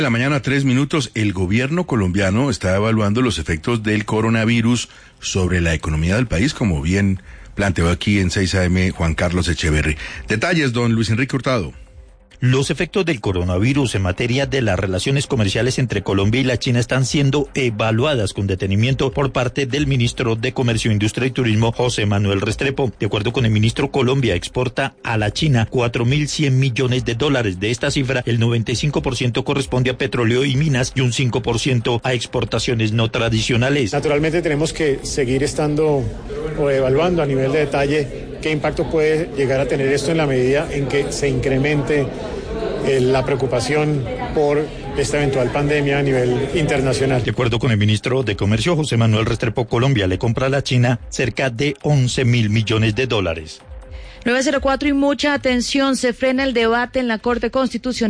De la mañana, 3 minutos. El gobierno colombiano está evaluando los efectos del coronavirus sobre la economía del país, como bien planteó aquí en 6 AM Juan Carlos Echeverry. Detalles, don Luis Enrique Hurtado. Los efectos del coronavirus en materia de las relaciones comerciales entre Colombia y la China están siendo evaluadas con detenimiento por parte del ministro de Comercio, Industria y Turismo, José Manuel Restrepo. De acuerdo con el ministro, Colombia exporta a la China 4.100 millones de dólares. De esta cifra, el 95% corresponde a petróleo y minas y un 5% a exportaciones no tradicionales. Naturalmente tenemos que seguir estando o evaluando a nivel de detalle qué impacto puede llegar a tener esto en la medida en que se incremente la preocupación por esta eventual pandemia a nivel internacional. De acuerdo con el ministro de Comercio, José Manuel Restrepo, Colombia le compra a la China cerca de 11.000 millones de dólares. 904 y mucha atención, se frena el debate en la Corte Constitucional.